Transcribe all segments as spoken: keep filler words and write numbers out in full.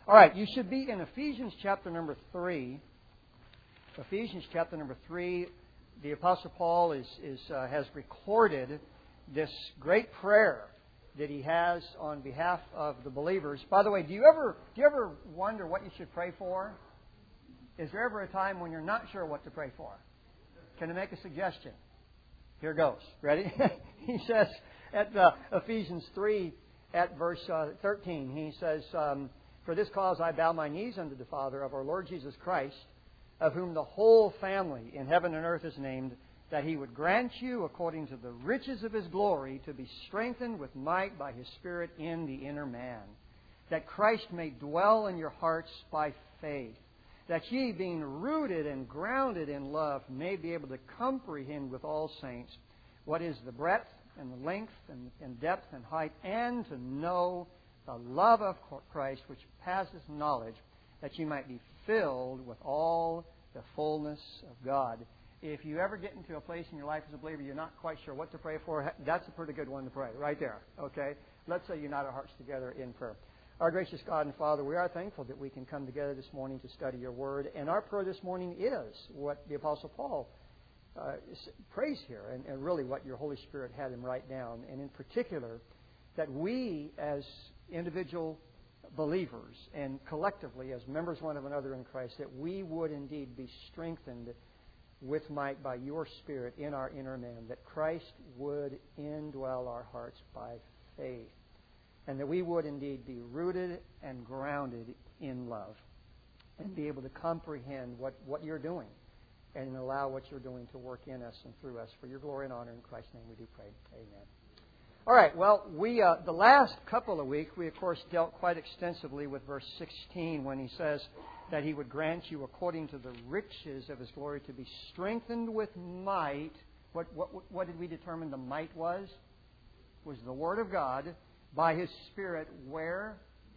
All right, you should be in Ephesians chapter number three. Ephesians chapter number three. The Apostle Paul is, is uh, has recorded this great prayer that he has on behalf of the believers. By the way, do you ever do you ever wonder what you should pray for? Is there ever a time when you're not sure what to pray for? Can I make a suggestion? Here goes. Ready? He says at uh, Ephesians three, at verse uh, thirteen, he says, um, "For this cause I bow my knees unto the Father of our Lord Jesus Christ, of whom the whole family in heaven and earth is named, that He would grant you, according to the riches of His glory, to be strengthened with might by His Spirit in the inner man, that Christ may dwell in your hearts by faith, that ye, being rooted and grounded in love, may be able to comprehend with all saints what is the breadth and the length and, and depth and height, and to know the love of Christ, which passes knowledge, that ye might be filled with all the fullness of God." If you ever get into a place in your life as a believer you're not quite sure what to pray for, that's a pretty good one to pray, right there. Okay? Let's say unite our hearts together in prayer. Our gracious God and Father, we are thankful that we can come together this morning to study your word. And our prayer this morning is what the Apostle Paul uh, prays here, and, and really what your Holy Spirit had him write down. And in particular, that we as individual believers and collectively as members one of another in Christ, that we would indeed be strengthened with might by your Spirit in our inner man, that Christ would indwell our hearts by faith, and that we would indeed be rooted and grounded in love and be able to comprehend what, what you're doing and allow what you're doing to work in us and through us. For your glory and honor, in Christ's name we do pray. Amen. All right, well, we uh, the last couple of weeks, we, of course, dealt quite extensively with verse sixteen when he says that he would grant you, according to the riches of his glory, to be strengthened with might. What, what, what did we determine the might was? Was the Word of God by His Spirit where?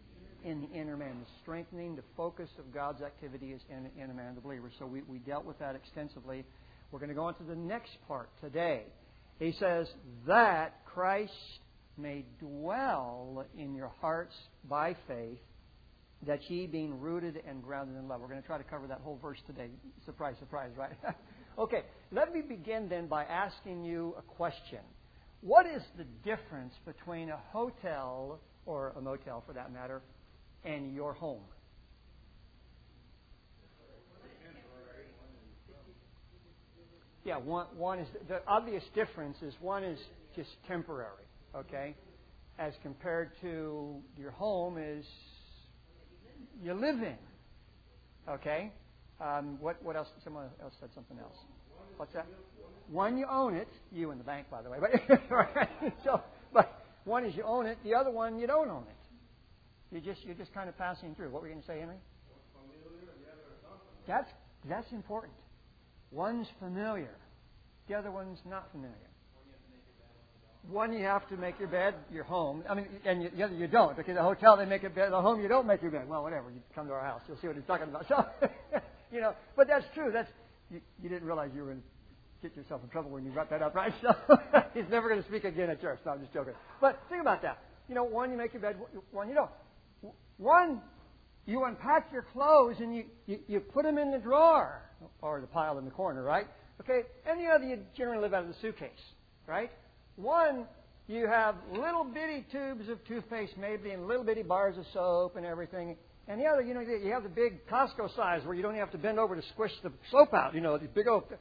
In the inner man. The strengthening, the focus of God's activity is in the inner man of the believer. So we, we dealt with that extensively. We're going to go on to the next part today. He says that Christ may dwell in your hearts by faith, that ye, being rooted and grounded in love. We're going to try to cover that whole verse today. Surprise, surprise, right? Okay, let me begin then by asking you a question. What is the difference between a hotel, or a motel for that matter, and your home? Yeah, one, one is, the obvious difference is one is just temporary, okay? As compared to your home is you live in, okay? Um, what, what else? Someone else said something else. What's that? One, you own it. You in the bank, by the way. But, so, but one is you own it. The other one, you don't own it. You just, you're just kind of passing through. What were you going to say, Henry? That's, that's important. One's familiar. The other one's not familiar. One, you have to make your bed, your home. I mean, and you, the other you don't, because the hotel they make a bed. The home you don't make your bed. Well, whatever. You come to our house, you'll see what he's talking about. So, you know, but that's true. That's you, you didn't realize you were going to get yourself in trouble when you brought that up, right? So he's never going to speak again at church. No, I'm just joking. But think about that. You know, one you make your bed, one you don't. One, you unpack your clothes and you, you, you put them in the drawer or the pile in the corner, right? Okay. And the other, you generally live out of the suitcase, right? One, you have little bitty tubes of toothpaste maybe and little bitty bars of soap and everything. And the other, you know, you have the big Costco size where you don't have to bend over to squish the soap out, you know, these big old...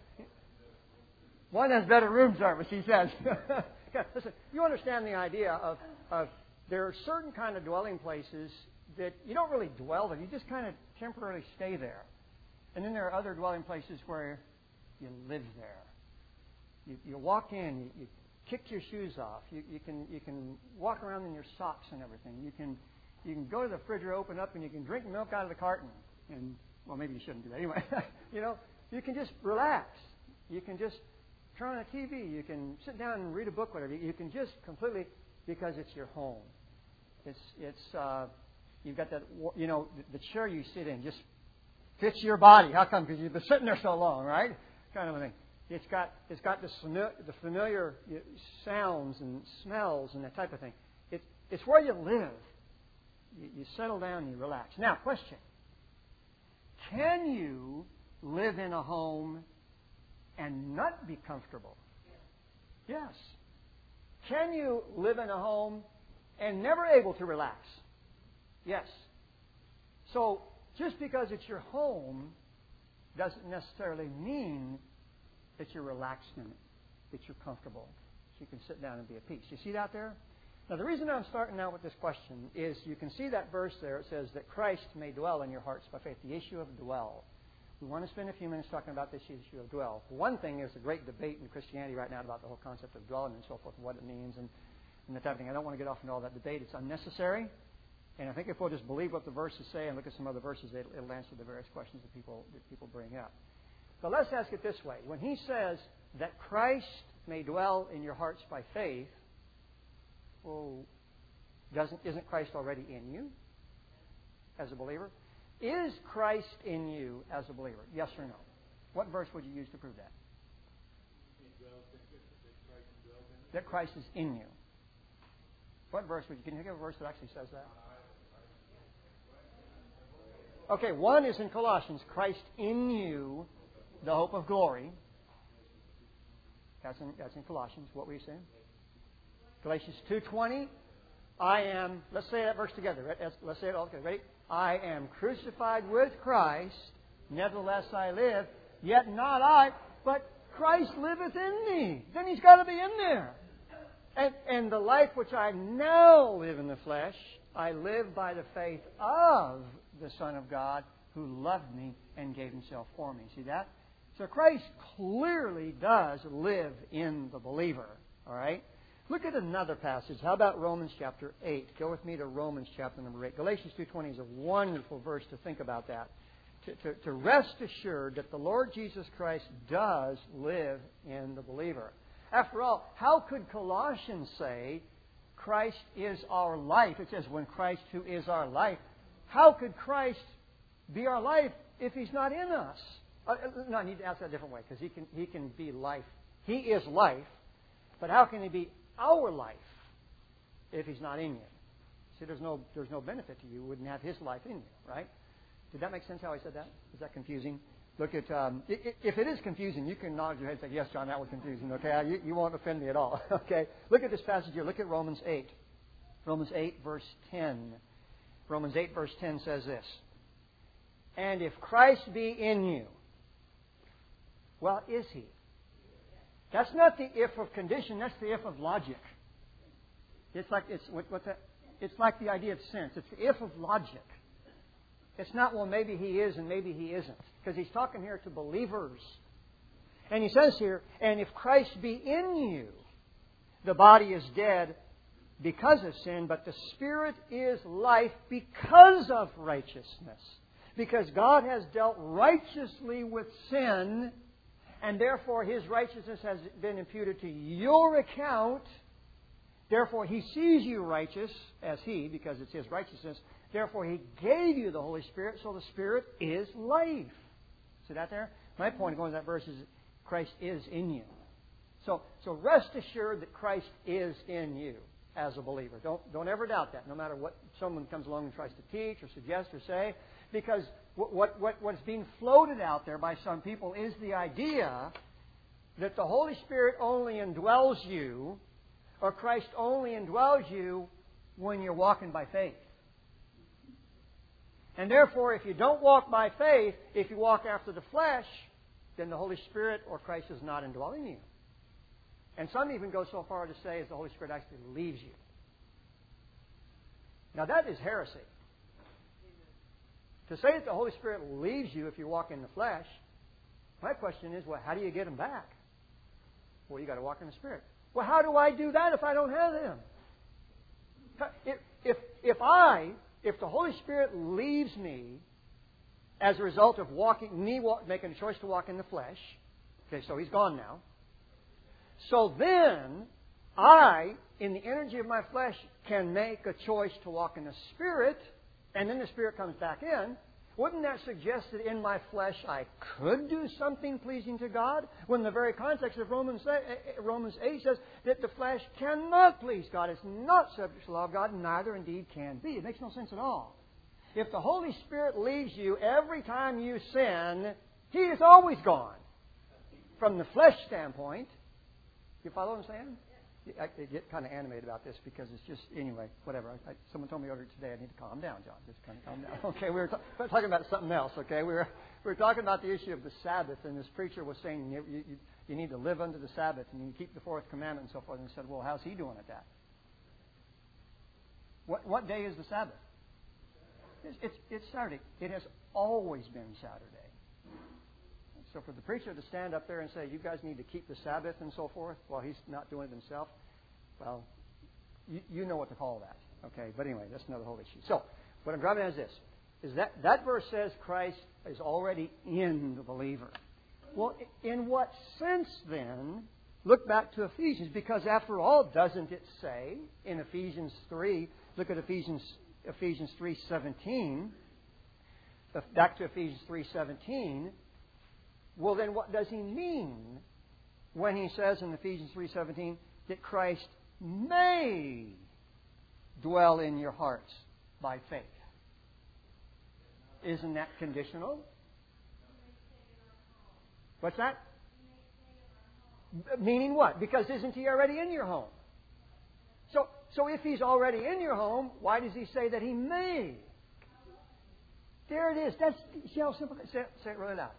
One has better room service, he says. Okay, listen, you understand the idea of, of there are certain kind of dwelling places that you don't really dwell there. You just kind of temporarily stay there. And then there are other dwelling places where you live there. You, you walk in, you, you kick your shoes off. You, you can you can walk around in your socks and everything. You can you can go to the refrigerator, open up, and you can drink milk out of the carton. And well, maybe you shouldn't do that anyway. You know, you can just relax. You can just turn on a T V. You can sit down and read a book, whatever. You can just completely, because it's your home. It's it's uh, you've got that, you know, the chair you sit in just fits your body. How come? Because you've been sitting there so long, right? Kind of a thing. It's got it's got this familiar, the familiar sounds and smells and that type of thing. It's it's where you live. You, you settle down and you relax. Now, question. Can you live in a home and not be comfortable? Yes. Can you live in a home and never able to relax? Yes. So, just because it's your home doesn't necessarily mean that you're relaxed in it, that you're comfortable, so you can sit down and be at peace. You see that there? Now, the reason I'm starting out with this question is you can see that verse there. It says that Christ may dwell in your hearts by faith. The issue of dwell. We want to spend a few minutes talking about this issue of dwell. One thing, there's a great debate in Christianity right now about the whole concept of dwelling and so forth and what it means and, and that type of thing. I don't want to get off into all that debate. It's unnecessary. And I think if we'll just believe what the verses say and look at some other verses, it'll, it'll answer the various questions that people, that people bring up. But let's ask it this way. When he says that Christ may dwell in your hearts by faith, well, doesn't, isn't Christ already in you as a believer? Is Christ in you as a believer? Yes or no? What verse would you use to prove that? That Christ is in you. What verse would you... Can you think of a verse that actually says that? Okay, one is in Colossians. Christ in you, the hope of glory. That's in, that's in Colossians. What were you saying? Galatians two twenty. I am... Let's say that verse together. Right? Let's say it all together. Ready? I am crucified with Christ, nevertheless I live, yet not I, but Christ liveth in me. Then He's got to be in there. And, and the life which I now live in the flesh, I live by the faith of the Son of God who loved me and gave Himself for me. See that? So Christ clearly does live in the believer. All right? Look at another passage. How about Romans chapter eight? Go with me to Romans chapter number eight. Galatians two twenty is a wonderful verse to think about that. To, to, to rest assured that the Lord Jesus Christ does live in the believer. After all, how could Colossians say Christ is our life? It says, when Christ who is our life. How could Christ be our life if He's not in us? Uh, no, I need to ask that a different way, because he can, he can be life. He is life, but how can He be our life if He's not in you? See, there's no, there's no benefit to you. You wouldn't have His life in you, right? Did that make sense how I said that? Is that confusing? Look at, um, if it is confusing, you can nod your head and say, yes, John, that was confusing, okay? You, you won't offend me at all, okay? Look at this passage here. Look at Romans eight. Romans eight, verse ten. Romans eight, verse ten says this. And if Christ be in you, well, is He? That's not the if of condition, that's the if of logic. It's like, it's, what, what the, it's like the idea of sense. It's the if of logic. It's not, well, maybe He is and maybe He isn't. Because He's talking here to believers. And He says here, and if Christ be in you, the body is dead because of sin, but the Spirit is life because of righteousness. Because God has dealt righteously with sin, and therefore His righteousness has been imputed to your account. Therefore He sees you righteous as He, because it's His righteousness. Therefore He gave you the Holy Spirit, so the Spirit is life. See that there? My point of going to that verse is Christ is in you. So, so rest assured that Christ is in you as a believer. Don't, don't ever doubt that, no matter what someone comes along and tries to teach or suggest or say. Because what, what, what, what's being floated out there by some people is the idea that the Holy Spirit only indwells you, or Christ only indwells you when you're walking by faith. And therefore, if you don't walk by faith, if you walk after the flesh, then the Holy Spirit or Christ is not indwelling you. And some even go so far to say as the Holy Spirit actually leaves you. Now that is heresy. To say that the Holy Spirit leaves you if you walk in the flesh, my question is, well, how do you get Him back? Well, you got to walk in the Spirit. Well, how do I do that if I don't have Him? If, if, if I... If the Holy Spirit leaves me as a result of walking, me walk, making a choice to walk in the flesh, okay, so He's gone now. So then, I, in the energy of my flesh, can make a choice to walk in the Spirit, and then the Spirit comes back in. Wouldn't that suggest that in my flesh I could do something pleasing to God? When the very context of Romans eight says that the flesh cannot please God. It's not subject to the law of God, and neither indeed can be. It makes no sense at all. If the Holy Spirit leaves you every time you sin, He is always gone. From the flesh standpoint, you follow what I'm saying? I get kind of animated about this because it's just, anyway, whatever. I, I, someone told me earlier today I need to calm down, John. Just kind of calm down. Okay, we were, ta- we were talking about something else, okay? We were we were talking about the issue of the Sabbath, and this preacher was saying you, you, you need to live under the Sabbath and you keep the fourth commandment and so forth. And he said, well, how's he doing at that? What, what day is the Sabbath? It's, it's, it's Saturday. It has always been Saturday. So for the preacher to stand up there and say, you guys need to keep the Sabbath and so forth, while he's not doing it himself, well, you, you know what to call that. Okay, but anyway, that's another whole issue. So what I'm driving at is this, is that that verse says Christ is already in the believer. Well, in what sense then, look back to Ephesians, because after all, doesn't it say in Ephesians three, look at Ephesians Ephesians three seventeen, back to Ephesians three seventeen, well, then what does he mean when he says in Ephesians three seventeen that Christ may dwell in your hearts by faith? Isn't that conditional? What's that? Meaning what? Because isn't he already in your home? So, so if he's already in your home, why does he say that he may? There it is. That's, see how simple? Say it, say it really loud.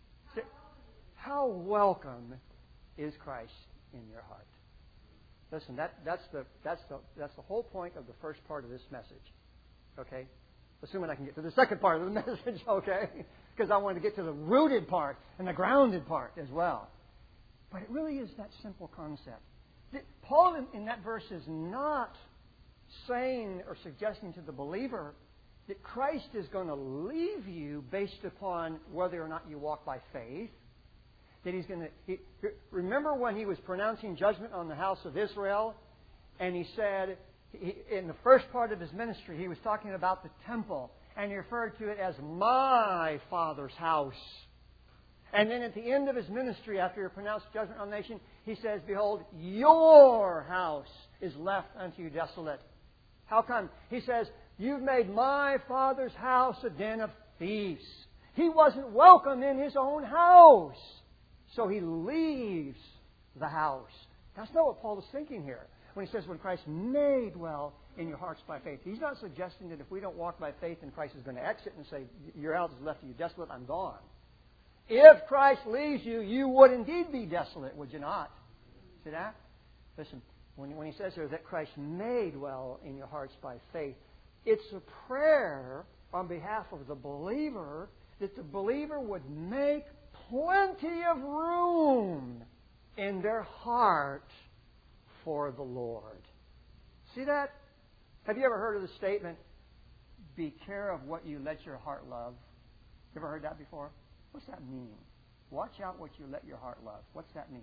How welcome is Christ in your heart? Listen, that, that's, the, that's, the, that's the whole point of the first part of this message. Okay? Assuming I can get to the second part of the message, okay? Because I want to get to the rooted part and the grounded part as well. But it really is that simple concept. Paul in, in that verse is not saying or suggesting to the believer that Christ is going to leave you based upon whether or not you walk by faith. That he's going to. He, remember when he was pronouncing judgment on the house of Israel, and he said, he, in the first part of his ministry, he was talking about the temple, and he referred to it as my Father's house. And then at the end of his ministry, after he pronounced judgment on the nation, he says, behold, your house is left unto you desolate. How come? He says, you've made my Father's house a den of thieves. He wasn't welcome in his own house. So he leaves the house. That's not what Paul is thinking here. When he says, when Christ may dwell in your hearts by faith. He's not suggesting that if we don't walk by faith, then Christ is going to exit and say, your house is left to you desolate, I'm gone. If Christ leaves you, you would indeed be desolate, would you not? See that? Listen, when, when he says here that Christ may dwell in your hearts by faith, it's a prayer on behalf of the believer that the believer would make plenty of room in their heart for the Lord. See that? Have you ever heard of the statement, be care of what you let your heart love? You ever heard that before? What's that mean? Watch out what you let your heart love. What's that mean?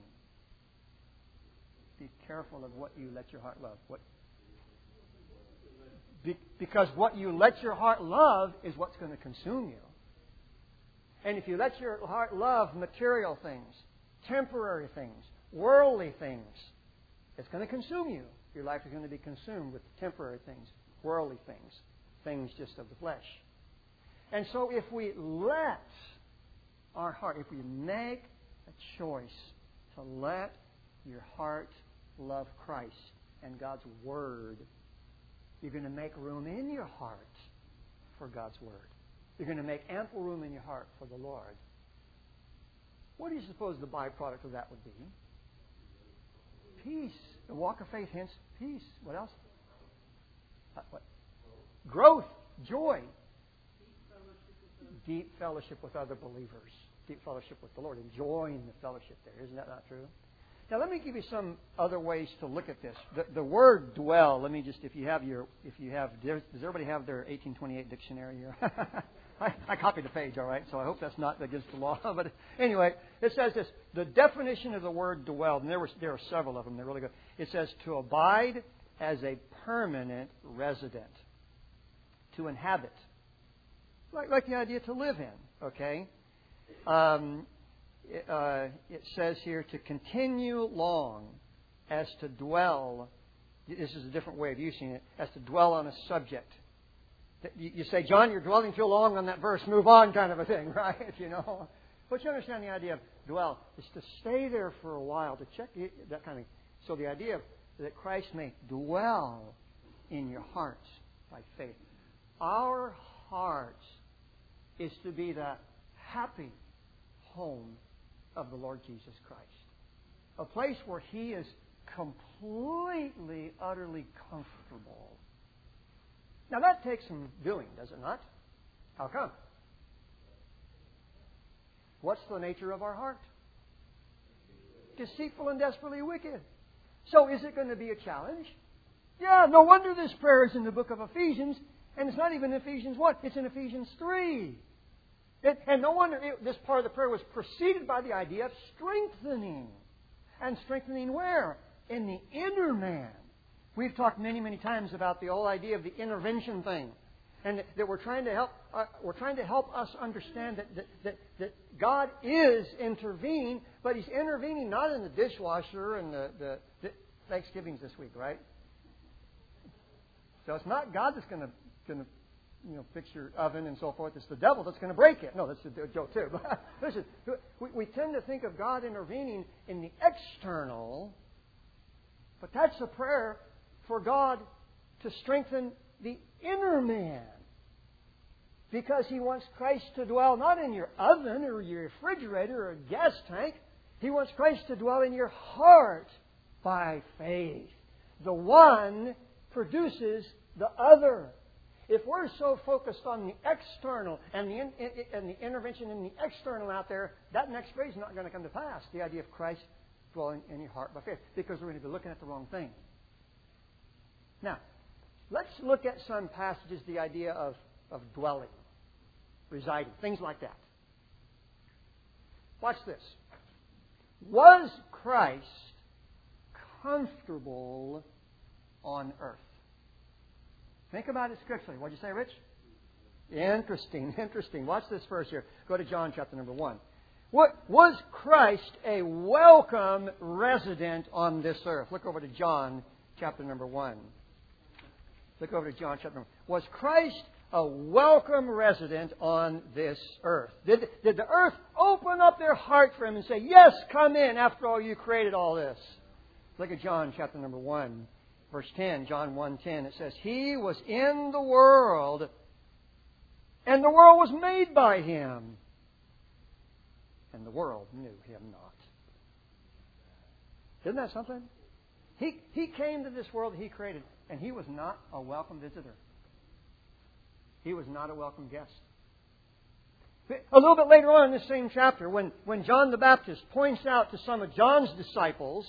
Be careful of what you let your heart love. What? Be, because what you let your heart love is what's going to consume you. And if you let your heart love material things, temporary things, worldly things, it's going to consume you. Your life is going to be consumed with temporary things, worldly things, things just of the flesh. And so if we let our heart, if we make a choice to let your heart love Christ and God's Word, you're going to make room in your heart for God's Word. You're going to make ample room in your heart for the Lord. What do you suppose the byproduct of that would be? Peace. The walk of faith, hence peace. What else? Uh, what? Growth. Joy. Deep fellowship with other believers. Deep fellowship with the Lord. Enjoying the fellowship there. Isn't that not true? Now let me give you some other ways to look at this. The, the word dwell, let me just, if you have your, if you have, does everybody have their eighteen twenty-eight dictionary here? I, I copied the page, all right, so I hope that's not against the law. But anyway, it says this, the definition of the word dwell, and there, were, there are several of them, they're really good. It says to abide as a permanent resident, to inhabit, like, like the idea to live in, okay? Um, it, uh, it says here to continue long as to dwell. This is a different way of using it, as to dwell on a subject. You, you say, John, you're dwelling too long on that verse. Move on, kind of a thing, right? You know, but you understand the idea of dwell is to stay there for a while, to check the, that kind of. So the idea of that Christ may dwell in your hearts by faith. Our hearts is to be the happy home of the Lord Jesus Christ. A place where He is completely, utterly comfortable. Now that takes some doing, does it not? How come? What's the nature of our heart? Deceitful and desperately wicked. So is it going to be a challenge? Yeah, no wonder this prayer is in the book of Ephesians, and it's not even Ephesians one, it's in Ephesians three. It, and no wonder it, this part of the prayer was preceded by the idea of strengthening. And strengthening where? In the inner man. We've talked many, many times about the whole idea of the intervention thing. And that we're trying to help uh, we're trying to help us understand that, that, that, that God is intervening, but He's intervening not in the dishwasher and the, the, the Thanksgiving's this week, right? So it's not God that's going to going to you know fix your oven and so forth. It's the devil that's going to break it. No, that's a joke too. But listen, we, we tend to think of God intervening in the external, but that's a prayer for God to strengthen the inner man. Because He wants Christ to dwell not in your oven or your refrigerator or gas tank. He wants Christ to dwell in your heart by faith. The one produces the other. If we're so focused on the external and the, in, and the intervention in the external out there, that next phrase is not going to come to pass. The idea of Christ dwelling in your heart by faith. Because we're going to be looking at the wrong thing. Now, let's look at some passages, the idea of, of dwelling, residing, things like that. Watch this. Was Christ comfortable on earth? Think about it scripturally. What'd you say, Rich? Interesting, interesting. Watch this verse here. Go to John chapter number one. What was Christ a welcome resident on this earth? Look over to John chapter number one. Look over to John chapter number one. Was Christ a welcome resident on this earth? Did, did the earth open up their heart for Him and say, yes, come in, after all you created all this? Look at John chapter number one, verse ten, John one ten. It says, He was in the world, and the world was made by Him, and the world knew Him not. Isn't that something? He, he came to this world He created, and He was not a welcome visitor. He was not a welcome guest. A little bit later on in this same chapter, when, when John the Baptist points out to some of John's disciples,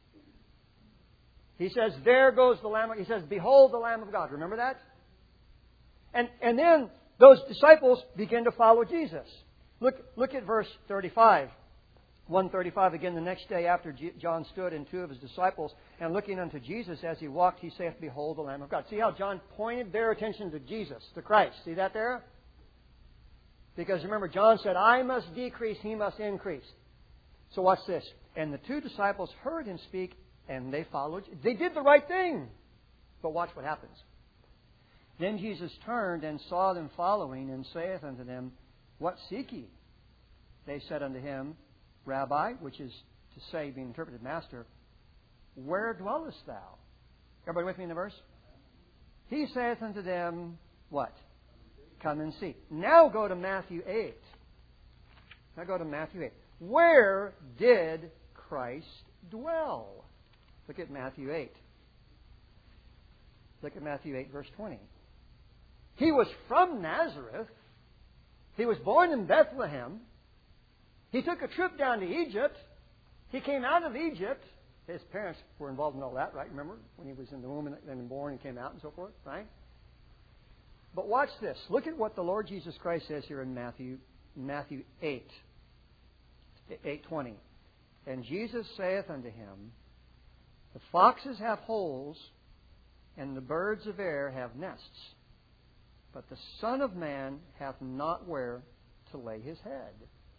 he says, there goes the Lamb of, he says, behold the Lamb of God. Remember that? And, and then those disciples begin to follow Jesus. Look, look at verse thirty-five. one thirty-five, again, the next day after John stood and two of his disciples, and looking unto Jesus as he walked, he saith, behold the Lamb of God. See how John pointed their attention to Jesus, to Christ. See that there? Because remember, John said, I must decrease, He must increase. So watch this. And the two disciples heard Him speak, and they followed. They did the right thing. But watch what happens. Then Jesus turned and saw them following, and saith unto them, what seek ye? They said unto Him, Rabbi, which is to say, being interpreted, Master, where dwellest Thou? Everybody with me in the verse? He saith unto them, what? Come and see. Now go to Matthew eight. Now go to Matthew eight. Where did Christ dwell? Look at Matthew eight. Look at Matthew eight, verse twenty. He was from Nazareth. He was born in Bethlehem. He took a trip down to Egypt. He came out of Egypt. His parents were involved in all that, right? Remember? When he was in the womb and then born and came out and so forth, right? But watch this. Look at what the Lord Jesus Christ says here in Matthew, Matthew eight, eight twenty. And Jesus saith unto him, the foxes have holes, and the birds of air have nests, but the Son of Man hath not where to lay his head.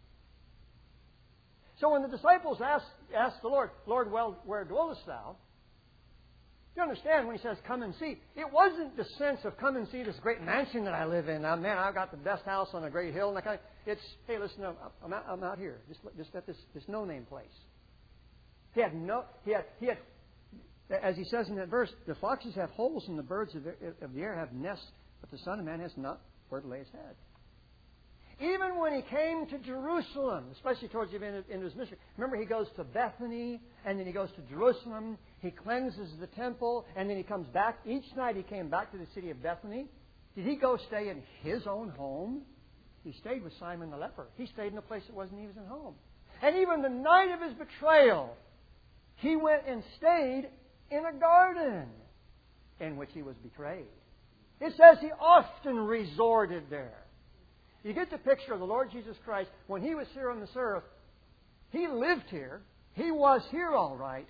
So when the disciples asked, asked the Lord, Lord, well, where dwellest thou? You understand when he says, come and see, it wasn't the sense of come and see this great mansion that I live in. Now, man, I've got the best house on a great hill. And that kind of, it's, hey, listen, I'm out, I'm out here, just, just at this, this no-name place. He had no, he had, he had, as he says in that verse, the foxes have holes and the birds of the, of the air have nests, but the Son of Man has not where to lay his head. Even when he came to Jerusalem, especially towards the end of his ministry, remember he goes to Bethany, and then he goes to Jerusalem, he cleanses the temple, and then he comes back. Each night he came back to the city of Bethany. Did he go stay in his own home? He stayed with Simon the leper. He stayed in a place that wasn't even his home. And even the night of his betrayal, he went and stayed in a garden in which he was betrayed. It says he often resorted there. You get the picture of the Lord Jesus Christ. When He was here on this earth, He lived here. He was here all right.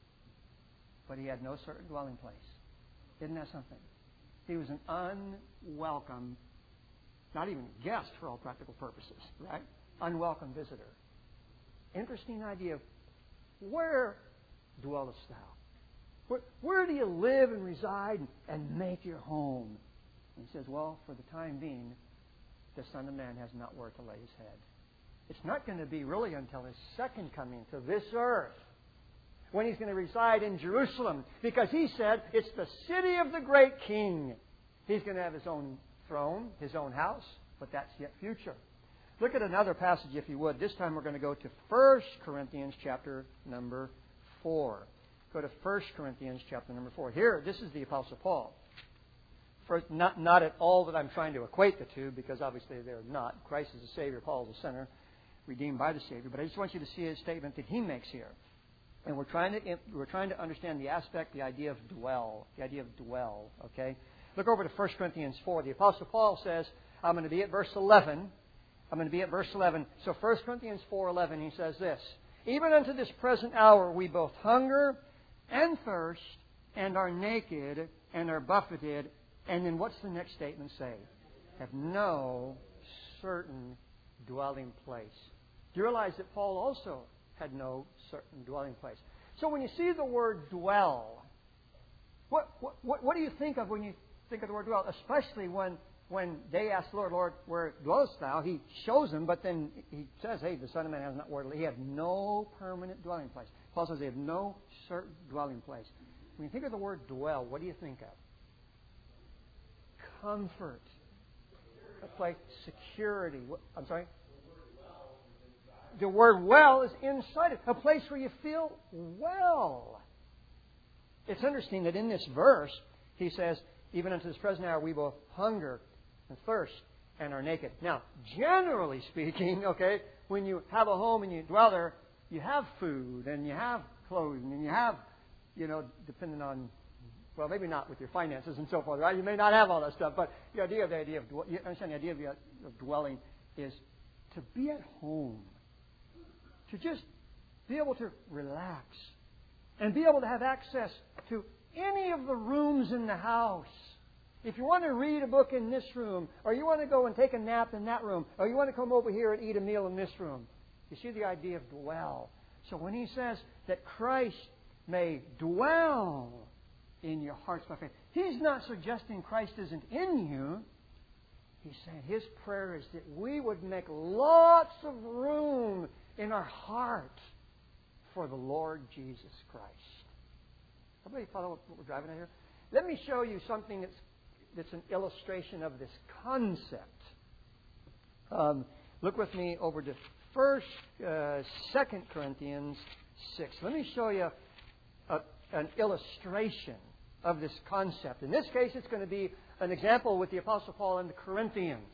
But He had no certain dwelling place. Isn't that something? He was an unwelcome, not even guest for all practical purposes, right? Unwelcome visitor. Interesting idea of where dwellest thou? Where, where do you live and reside and make your home? And He says, well, for the time being, the Son of Man has not where to lay His head. It's not going to be really until His second coming to this earth when He's going to reside in Jerusalem, because He said it's the city of the great King. He's going to have His own throne, His own house, but that's yet future. Look at another passage, if you would. This time we're going to go to First Corinthians chapter number four. Go to First Corinthians chapter number four. Here, this is the Apostle Paul. First, not, not at all that I'm trying to equate the two, because obviously they're not. Christ is the Savior, Paul is the sinner, redeemed by the Savior. But I just want you to see his statement that he makes here. And we're trying to we're trying to understand the aspect, the idea of dwell, the idea of dwell. Okay, look over to First Corinthians four. The Apostle Paul says, I'm going to be at verse eleven. I'm going to be at verse eleven. So First Corinthians four eleven, he says this: even unto this present hour we both hunger and thirst, and are naked, and are buffeted. And then what's the next statement say? Have no certain dwelling place. Do you realize that Paul also had no certain dwelling place? So when you see the word dwell, what what what do you think of when you think of the word dwell? Especially when when they ask the Lord, Lord, where dwellest thou? He shows them, but then he says, hey, the Son of Man has not where to live. He had no permanent dwelling place. Paul says they have no certain dwelling place. When you think of the word dwell, what do you think of? Comfort, a place, security. I'm sorry? The word well is inside it. A place where you feel well. It's interesting that in this verse, he says, even unto this present hour we both hunger and thirst and are naked. Now, generally speaking, okay, when you have a home and you dwell there, you have food and you have clothing and you have, you know, depending on, well, maybe not with your finances and so forth, right? You may not have all that stuff, but the idea of the idea of you understand the idea of, of dwelling is to be at home, to just be able to relax, and be able to have access to any of the rooms in the house. If you want to read a book in this room, or you want to go and take a nap in that room, or you want to come over here and eat a meal in this room, you see the idea of dwell. So when he says that Christ may dwell in your hearts by faith, he's not suggesting Christ isn't in you. He's saying his prayer is that we would make lots of room in our heart for the Lord Jesus Christ. Everybody follow what we're driving at here? Let me show you something that's that's an illustration of this concept. Um, look with me over to First, uh, Second Corinthians six. Let me show you a, an illustration of this concept. In this case, it's going to be an example with the Apostle Paul and the Corinthians.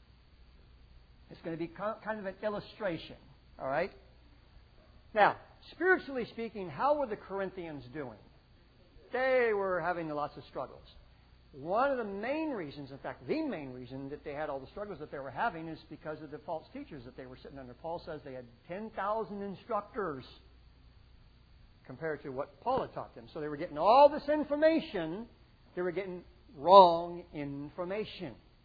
It's going to be kind of an illustration. All right? Now, spiritually speaking, how were the Corinthians doing? They were having lots of struggles. One of the main reasons, in fact, the main reason that they had all the struggles that they were having is because of the false teachers that they were sitting under. Paul says they had ten thousand instructors compared to what Paul had taught them. So they were getting all this information. They were getting wrong information.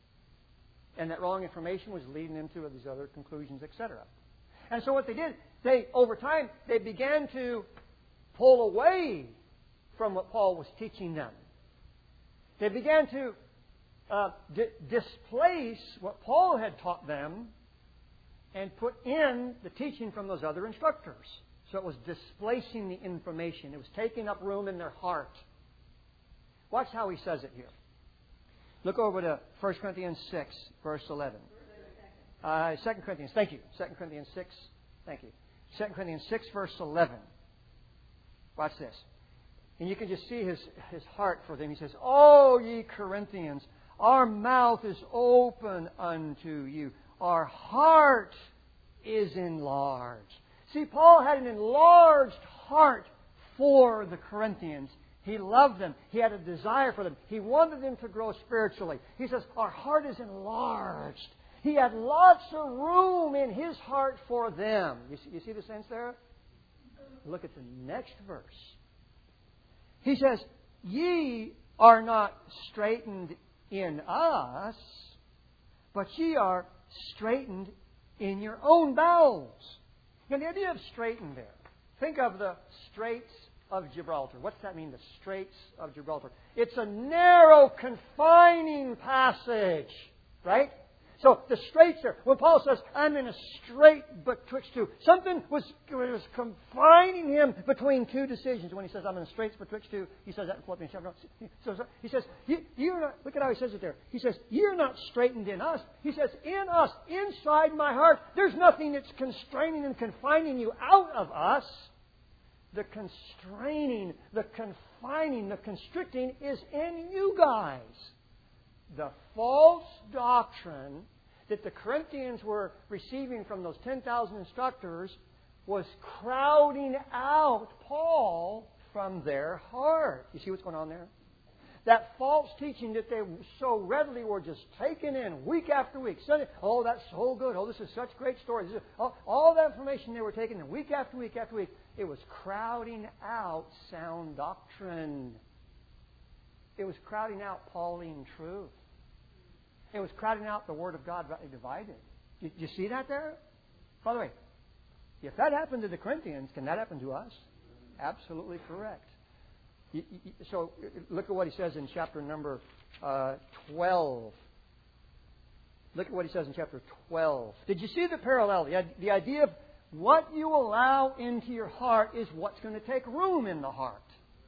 And that wrong information was leading them to these other conclusions, et cetera. And so what they did, they over time, they began to pull away from what Paul was teaching them. They began to uh, di- displace what Paul had taught them and put in the teaching from those other instructors. So it was displacing the information. It was taking up room in their heart. Watch how he says it here. Look over to First Corinthians six, verse eleven. Uh, Second Corinthians, thank you. Second Corinthians six, thank you. Second Corinthians six, verse eleven. Watch this. And you can just see his, his heart for them. He says, "O ye Corinthians, our mouth is open unto you. Our heart is enlarged." See, Paul had an enlarged heart for the Corinthians. He loved them. He had a desire for them. He wanted them to grow spiritually. He says, our heart is enlarged. He had lots of room in His heart for them. You see, you see the sense there? Look at the next verse. He says, "Ye are not straitened in us, but ye are straitened in your own bowels." Now, the idea of straitened there. Think of the Straits of Gibraltar. What's that mean, the Straits of Gibraltar? It's a narrow, confining passage, right? So the straits there, when Paul says, "I'm in a strait betwixt two," something was, was confining him between two decisions. When he says, "I'm in a straits betwixt two," he says that in Philippians chapter one. So he says, you, you're not, look at how he says it there. He says, "You're not straitened in us." He says, "In us, inside my heart, there's nothing that's constraining and confining you out of us." The constraining, the confining, the constricting is in you guys. The false doctrine that the Corinthians were receiving from those ten thousand instructors was crowding out Paul from their heart. You see what's going on there? That false teaching that they so readily were just taking in week after week. Sunday, "Oh, that's so good. Oh, this is such great stories." This is, all, all that information they were taking in week after week after week, it was crowding out sound doctrine. It was crowding out Pauline truth. It was crowding out the Word of God rightly divided. Did you see that there? By the way, if that happened to the Corinthians, can that happen to us? Absolutely correct. So look at what he says in chapter number uh, twelve. Look at what he says in chapter twelve. Did you see the parallel? The idea of what you allow into your heart is what's going to take room in the heart.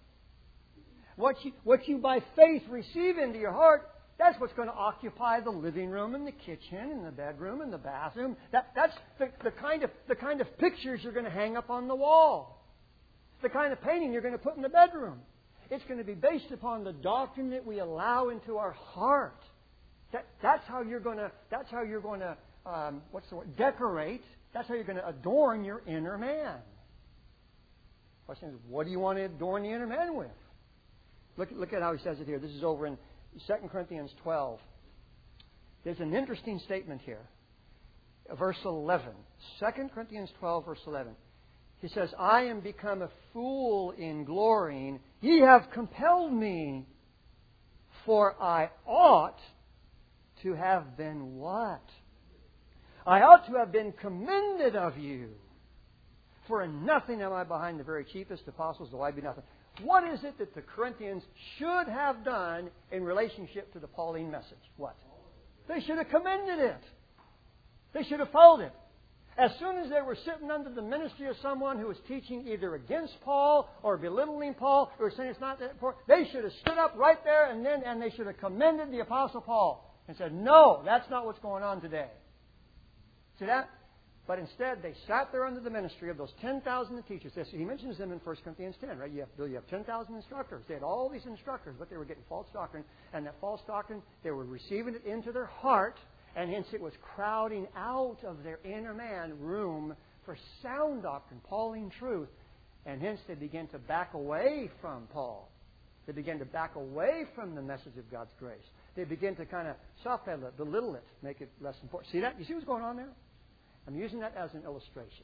What you, what you by faith receive into your heart, that's what's going to occupy the living room and the kitchen and the bedroom and the bathroom. That, that's the, the, kind of, the kind of pictures you're going to hang up on the wall. The kind of painting you're going to put in the bedroom. It's going to be based upon the doctrine that we allow into our heart. That, that's how you're going to. That's how you're going to. Um, what's the word? Decorate. That's how you're going to adorn your inner man. Question is, what do you want to adorn the inner man with? Look, look at how he says it here. This is over in Second Corinthians twelve. There's an interesting statement here. Verse eleven. Second Corinthians twelve, verse eleven. He says, "I am become a fool in glorying. Ye have compelled me, for I ought to have been" what? "I ought to have been commended of you. For in nothing am I behind the very chiefest apostles, though I be nothing." What is it that the Corinthians should have done in relationship to the Pauline message? What? They should have commended it. They should have followed it. As soon as they were sitting under the ministry of someone who was teaching either against Paul or belittling Paul or saying it's not that important, they should have stood up right there and then and they should have commended the Apostle Paul and said, "No, that's not what's going on today." See that? But instead, they sat there under the ministry of those ten thousand teachers. He mentions them in First Corinthians ten, right? You have, you have ten thousand instructors. They had all these instructors, but they were getting false doctrine. And that false doctrine, they were receiving it into their heart. And hence it was crowding out of their inner man room for sound doctrine, Pauline truth. And hence they began to back away from Paul. They began to back away from the message of God's grace. They began to kind of soft-pedal it, belittle it, make it less important. See that? You see what's going on there? I'm using that as an illustration.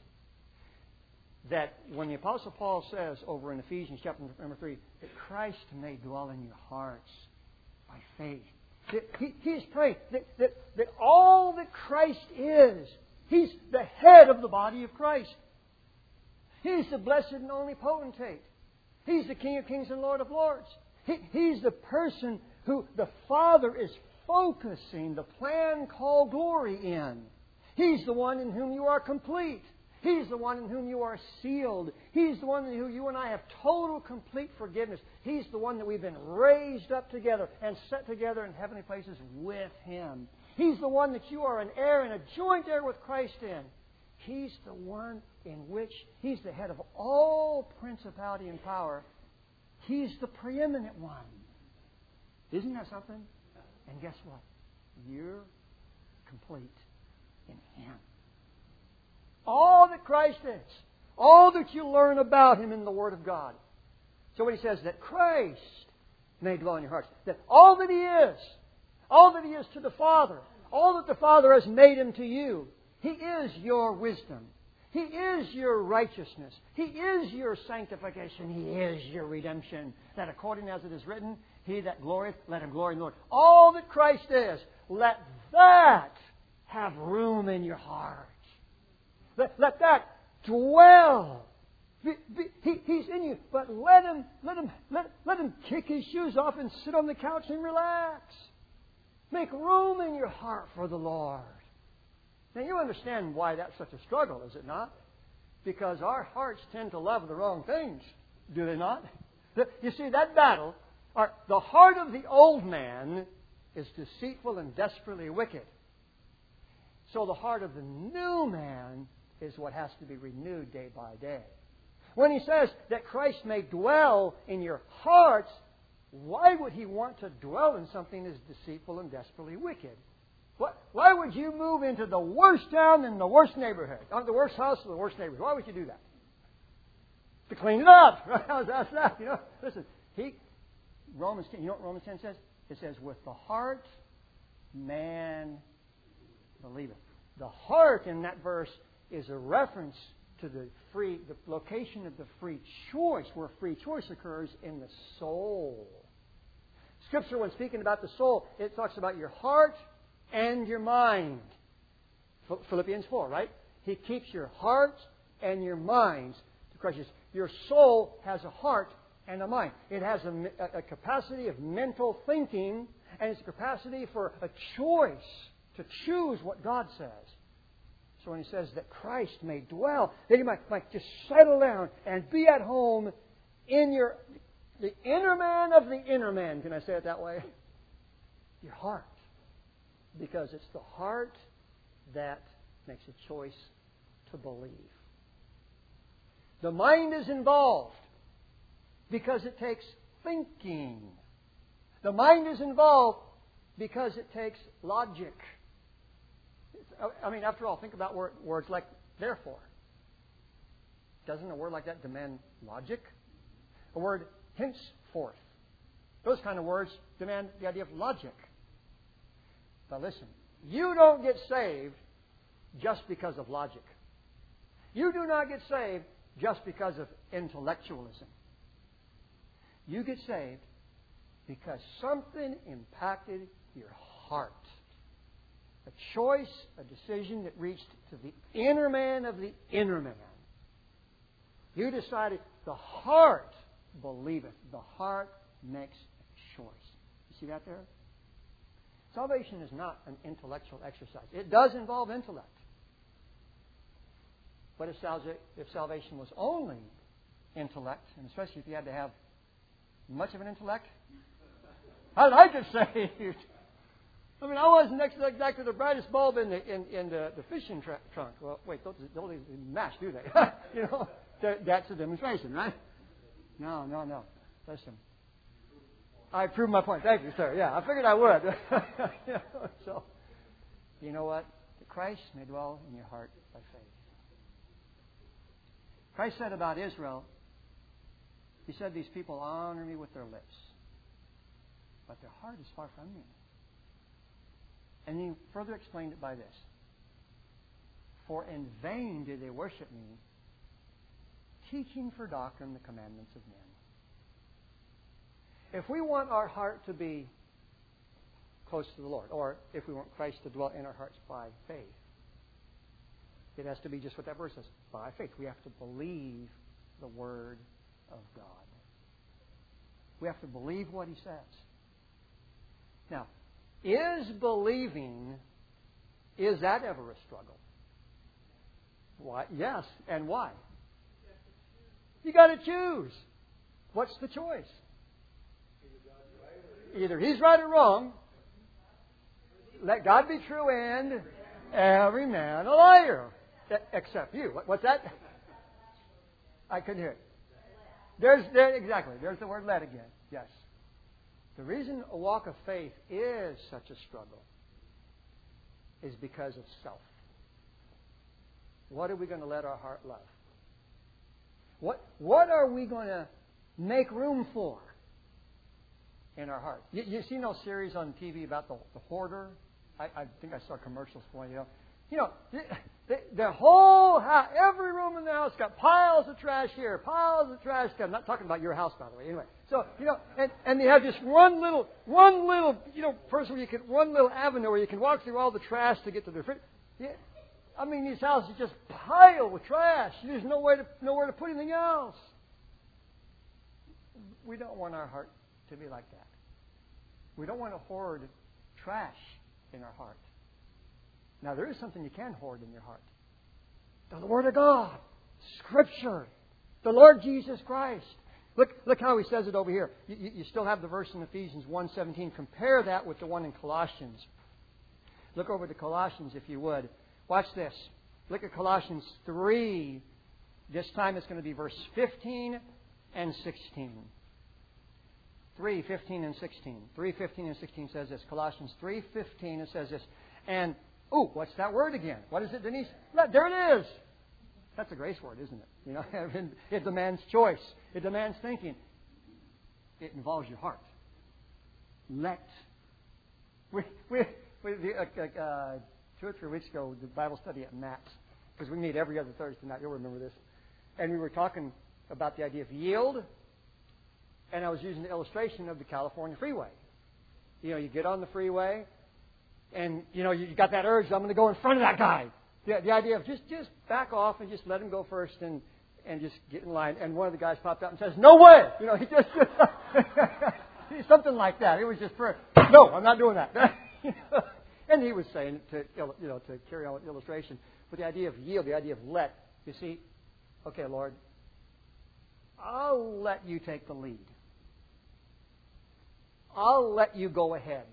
That when the Apostle Paul says over in Ephesians chapter number three, that Christ may dwell in your hearts by faith. that he, he's praying that, that, that all that Christ is, He's the head of the body of Christ. He's the blessed and only potentate. He's the King of kings and Lord of lords. He, he's the person who the Father is focusing the plan called glory in. He's the one in whom you are complete. He's the one in whom you are sealed. He's the one in whom you and I have total, complete forgiveness. He's the one that we've been raised up together and set together in heavenly places with Him. He's the one that you are an heir and a joint heir with Christ in. He's the one in which He's the head of all principality and power. He's the preeminent one. Isn't that something? And guess what? You're complete in Him. All that Christ is, all that you learn about Him in the Word of God. So when He says that Christ may dwell in your hearts, that all that He is, all that He is to the Father, all that the Father has made Him to you, He is your wisdom. He is your righteousness. He is your sanctification. He is your redemption. That according as it is written, He that glorieth, let him glory in the Lord. All that Christ is, let that have room in your heart. Let, let that dwell. Be, be, he, he's in you, but let him, let him, let, let him kick his shoes off and sit on the couch and relax. Make room in your heart for the Lord. Now you understand why that's such a struggle, is it not? Because our hearts tend to love the wrong things, do they not? You see, that battle, our, the heart of the old man is deceitful and desperately wicked. So the heart of the new man is what has to be renewed day by day. When He says that Christ may dwell in your hearts, why would He want to dwell in something that is deceitful and desperately wicked? What, why would you move into the worst town in the worst neighborhood, on the worst house in the worst neighborhood? Why would you do that? To clean it up. How's that? You know, listen. He Romans ten. You know what Romans ten says? It says, "With the heart, man believeth." The heart in that verse is a reference to the free, the location of the free choice, where free choice occurs in the soul. Scripture, when speaking about the soul, it talks about your heart and your mind. Philippians four, right? He keeps your heart and your minds to Christ. Your soul has a heart and a mind. It has a, a capacity of mental thinking, and it's a capacity for a choice to choose what God says. So when He says that Christ may dwell, that He might, might just settle down and be at home in your the inner man of the inner man. Can I say it that way? Your heart. Because it's the heart that makes a choice to believe. The mind is involved because it takes thinking. The mind is involved because it takes logic. I mean, after all, think about words like therefore. Doesn't a word like that demand logic? A word henceforth. Those kind of words demand the idea of logic. But listen, you don't get saved just because of logic. You do not get saved just because of intellectualism. You get saved because something impacted your heart. A choice, a decision that reached to the inner man of the inner man. You decided the heart believeth. The heart makes a choice. You see that there? Salvation is not an intellectual exercise. It does involve intellect. But if salvation was only intellect, and especially if you had to have much of an intellect, how did I get saved? I mean, I wasn't exactly the brightest bulb in the in, in the, the fishing tra- trunk. Well, wait, those don't even match, do they? You know, that's a demonstration, right? No, no, no. Listen, I proved my point. Thank you, sir. Yeah, I figured I would. You know, so, you know what? That Christ may dwell in your heart by faith. Christ said about Israel, He said, "These people honor me with their lips, but their heart is far from me." And He further explained it by this: "For in vain do they worship me, teaching for doctrine the commandments of men." If we want our heart to be close to the Lord. Or if we want Christ to dwell in our hearts by faith. It has to be just what that verse says, by faith. We have to believe the Word of God. We have to believe what He says. Now, is believing, is that ever a struggle? Why? Yes. And why? You got to choose. What's the choice? Either He's right or wrong. Let God be true and every man a liar. Except you. What's that? I couldn't hear it. There's there exactly. There's the word "let" again. Yes. The reason a walk of faith is such a struggle is because of self. What are we going to let our heart love? What What are we going to make room for in our heart? You, you seen those series on T V about the, the hoarder? I, I think I saw commercials for you know. You know, the, the, the whole house, every room in the house got piles of trash here, piles of trash there. I'm not talking about your house, by the way. Anyway, so you know, and, and they have just one little, one little, you know, person where you can, one little avenue where you can walk through all the trash to get to the fridge. Yeah, I mean, these houses are just piled with trash. There's no way to, nowhere to put anything else. We don't want our heart to be like that. We don't want to hoard trash in our heart. Now, there is something you can hoard in your heart. The Word of God. Scripture. The Lord Jesus Christ. Look, look how he says it over here. You, you, you still have the verse in Ephesians one seventeen. Compare that with the one in Colossians. Look over to Colossians, if you would. Watch this. Look at Colossians three. This time it's going to be verse fifteen and sixteen. three, fifteen, and sixteen. three, fifteen, and sixteen says this. Colossians three, fifteen, it says this. And ooh, what's that word again? What is it, Denise? There it is. That's a grace word, isn't it? You know, it demands choice. It demands thinking. It involves your heart. Let. We, we, we uh, uh, two or three weeks ago, the Bible study at Matt's, because we meet every other Thursday night. You'll remember this. And we were talking about the idea of yield. And I was using the illustration of the California freeway. You know, you get on the freeway. And, you know, you got that urge, I'm going to go in front of that guy. The, the idea of just, just back off and just let him go first and, and just get in line. And one of the guys popped up and says, no way! You know, he just, something like that. It was just for, no, I'm not doing that. And he was saying, to you know, to carry on with the illustration, but the idea of yield, the idea of let. You see, okay, Lord, I'll let you take the lead. I'll let you go ahead.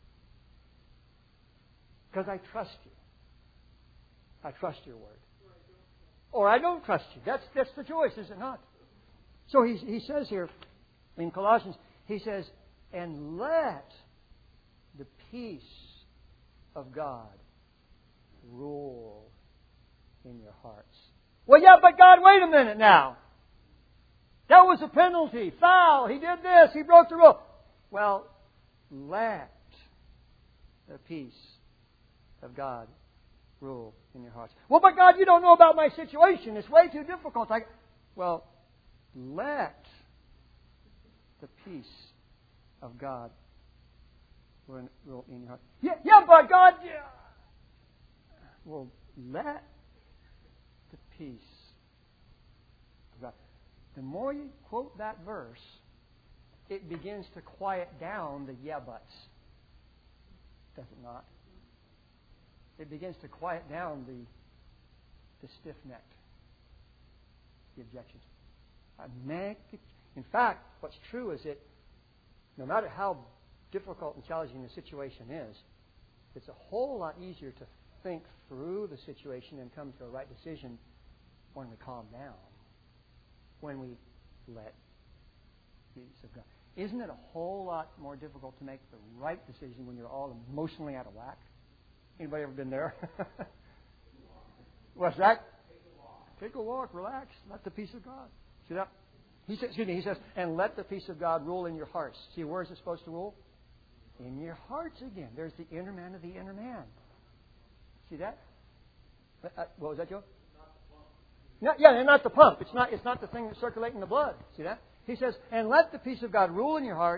Because I trust you. I trust your word. Or I don't trust you. That's that's the choice, is it not? So he, he says here in Colossians, he says, and let the peace of God rule in your hearts. Well, yeah, but God, wait a minute now. That was a penalty. Foul. He did this. He broke the rule. Well, let the peace of God rule in your hearts. Well, but God, you don't know about my situation. It's way too difficult. I, well, let the peace of God rule in your heart. Yeah, yeah, but God, yeah. Well, let the peace of God. The more you quote that verse, it begins to quiet down the yeah buts. Does it not? It begins to quiet down the, the stiff-necked, the objections. I make it, in fact, what's true is that no matter how difficult and challenging the situation is, it's a whole lot easier to think through the situation and come to a right decision when we calm down, when we let the peace of God. Isn't it a whole lot more difficult to make the right decision when you're all emotionally out of whack? Anybody ever been there? What's that? Take a walk. Take a walk. Relax. Let the peace of God. See that? He says, excuse me, he says, and let the peace of God rule in your hearts. See, where is it supposed to rule? In your hearts again. There's the inner man of the inner man. See that? Uh, what was that, Joe? Not, yeah, and not the pump. It's not, it's not the thing that's circulating the blood. See that? He says, and let the peace of God rule in your hearts,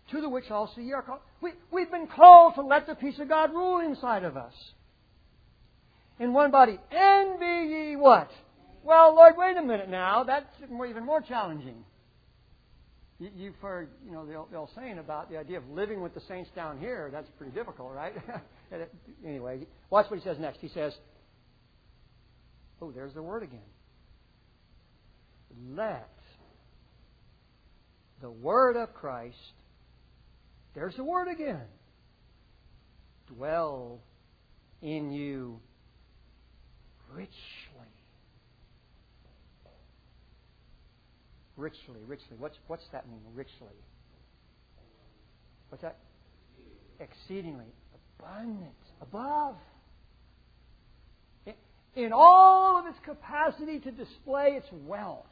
to the which also ye are called. We, we've been called to let the peace of God rule inside of us. In one body, and be ye what? Well, Lord, wait a minute now. That's more, even more challenging. You, you've heard, you know, the old, the old saying about the idea of living with the saints down here. That's pretty difficult, right? Anyway, watch what he says next. He says, oh, there's the word again. Let the word of Christ, there's the word again, dwell in you richly. Richly, richly. What's, what's that mean, richly? What's that? Exceedingly, abundant, above. In all of its capacity to display its wealth.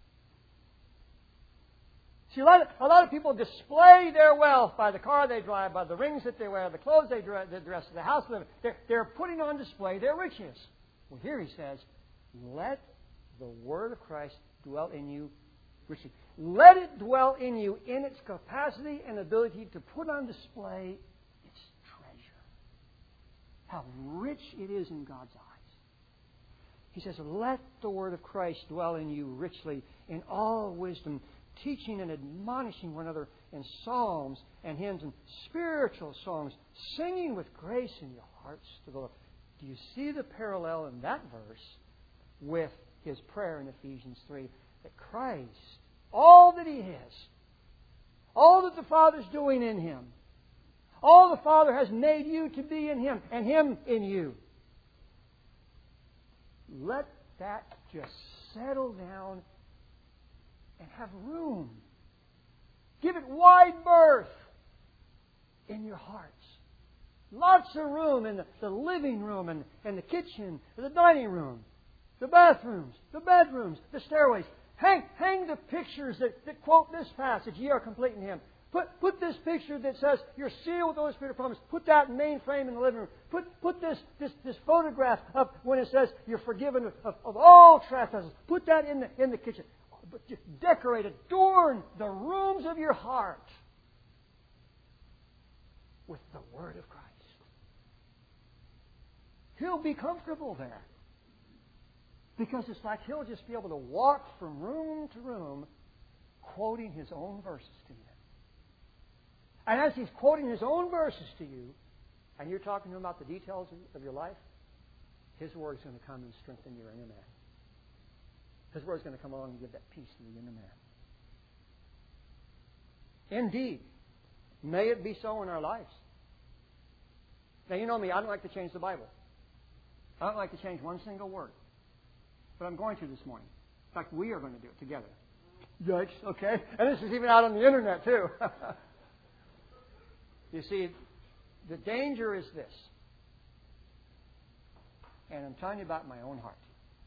See, a lot, of, a lot of people display their wealth by the car they drive, by the rings that they wear, the clothes they dress, the dress of the house they live in. They're, they're putting on display their riches. Well, here he says, let the word of Christ dwell in you richly. Let it dwell in you in its capacity and ability to put on display its treasure. How rich it is in God's eyes. He says, let the word of Christ dwell in you richly in all wisdom, teaching and admonishing one another in psalms and hymns and spiritual songs, singing with grace in your hearts to the Lord. Do you see the parallel in that verse with his prayer in Ephesians three? That Christ, all that He is, all that the Father's doing in Him, all the Father has made you to be in Him, and Him in you. Let that just settle down and have room. Give it wide berth in your hearts. Lots of room in the, the living room and, and the kitchen, the dining room, the bathrooms, the bedrooms, the stairways. Hang, hang the pictures that, that quote this passage, ye are complete in Him. Put, put this picture that says you're sealed with the Holy Spirit of promise. Put that in main frame in the living room. Put, put this, this, this photograph of when it says you're forgiven of, of, of all trespasses. Put that in the, in the kitchen. But just decorate, adorn the rooms of your heart with the Word of Christ. He'll be comfortable there. Because it's like He'll just be able to walk from room to room quoting His own verses to you. And as He's quoting His own verses to you, and you're talking to Him about the details of your life, His Word is going to come and strengthen your inner man. His Word is going to come along and give that peace to the inner man. Indeed, may it be so in our lives. Now, you know me, I don't like to change the Bible. I don't like to change one single word. But I'm going to this morning. In fact, we are going to do it together. Yikes, okay? And this is even out on the internet, too. You see, the danger is this. And I'm telling you about my own heart.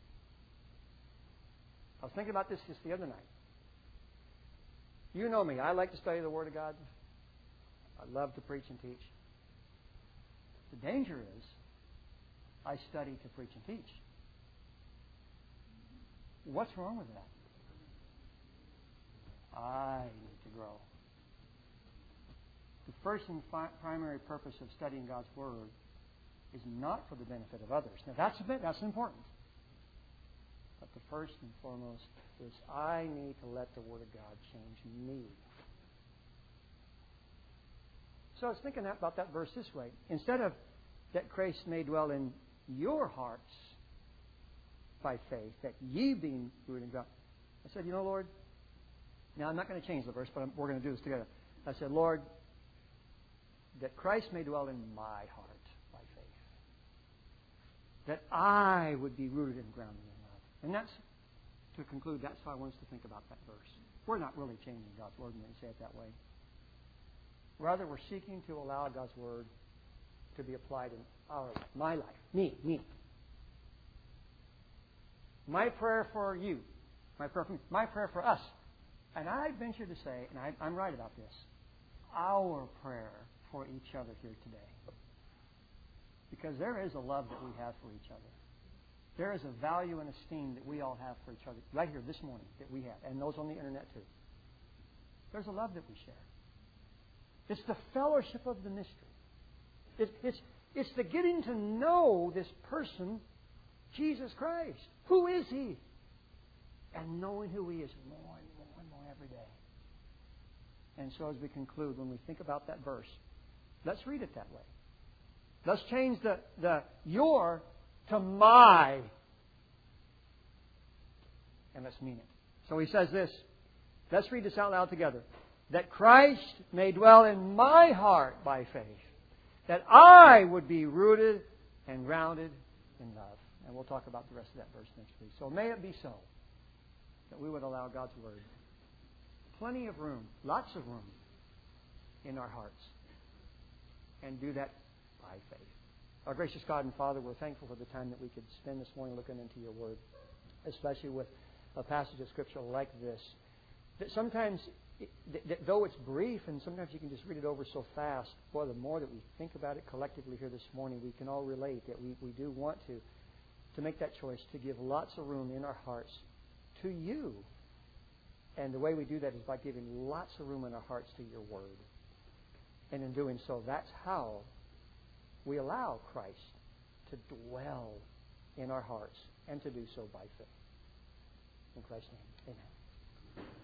I was thinking about this just the other night. You know me. I like to study the Word of God. I love to preach and teach. The danger is I study to preach and teach. What's wrong with that? I need to grow. The first and fi- primary purpose of studying God's Word is not for the benefit of others. Now, that's a bit, that's important. But the first and foremost is I need to let the Word of God change me. So I was thinking about that verse this way. Instead of that Christ may dwell in your hearts by faith, that ye being rooted in God. I said, you know, Lord, now I'm not going to change the verse, but I'm, we're going to do this together. I said, Lord, that Christ may dwell in my heart by faith. That I would be rooted and grounded in love. And that's, to conclude, that's how I want us to think about that verse. We're not really changing God's Word when we say it that way. Rather, we're seeking to allow God's Word to be applied in our life, my life, me, me. My prayer for you, my prayer for, my prayer for us, and I venture to say, and I, I'm right about this, our prayer for each other here today. Because there is a love that we have for each other. There is a value and esteem that we all have for each other, right here this morning, that we have, and those on the internet too. There's a love that we share. It's the fellowship of the mystery. It, it's, it's the getting to know this person, Jesus Christ. Who is He? And knowing who He is more and more and more every day. And so as we conclude, when we think about that verse, let's read it that way. Let's change the, the your to my. And let's mean it. So he says this. Let's read this out loud together. That Christ may dwell in my heart by faith. That I would be rooted and grounded in love. And we'll talk about the rest of that verse next week. So may it be so that we would allow God's Word plenty of room, lots of room in our hearts. And do that by faith. Our gracious God and Father, we're thankful for the time that we could spend this morning looking into your Word. Especially with a passage of Scripture like this. That sometimes, that though it's brief and sometimes you can just read it over so fast, boy, the more that we think about it collectively here this morning, we can all relate that we, we do want to, to make that choice to give lots of room in our hearts to you. And the way we do that is by giving lots of room in our hearts to your Word. And in doing so, that's how we allow Christ to dwell in our hearts and to do so by faith. In Christ's name, amen.